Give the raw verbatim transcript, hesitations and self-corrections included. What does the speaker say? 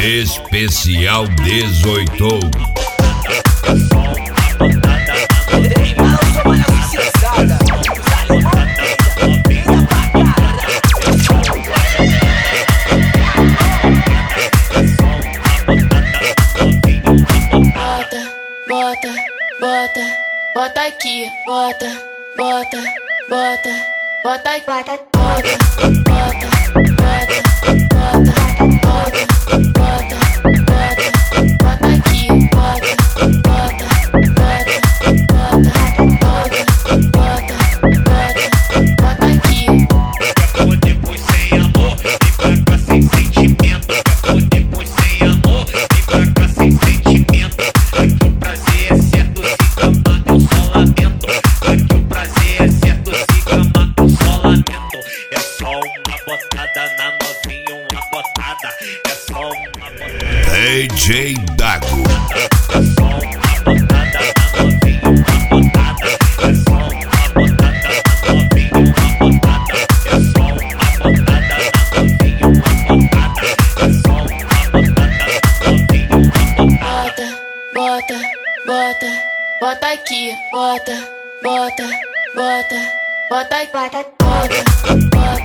Especial dezoito. Bota, bota, bota aqui, bota, bota, bota, bota aqui, bota, bota, bota, bota, bota, bota, bota, bota, bota aqui, bota, bota, bota, bota, bota, bota, bota, bota aqui. Acabou depois sem amor, vem pra cá sem sentimento. Acabou depois sem amor, vem pra cá sem sentimento. Aqui o prazer é certo, se gamar eu só lamento. Aqui o prazer é certo, se gamar eu só lamento. É só uma botada na novinha, uma botada. É só uma botada. D J Dago. É só uma botada na novinha, uma botada. É só uma botada na novinha, uma botada. É só uma botada na novinha, uma botada. É só uma botada na novinha, uma botada. Bota, bota, bota, bota aqui, bota, bota, bota, bota aqui, bota, bota, bota.